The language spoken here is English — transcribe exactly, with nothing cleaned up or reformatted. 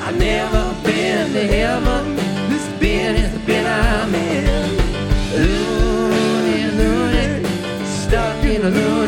I've never been to heaven. This bed is the bed I'm in. Loony, loony, stuck in a loony.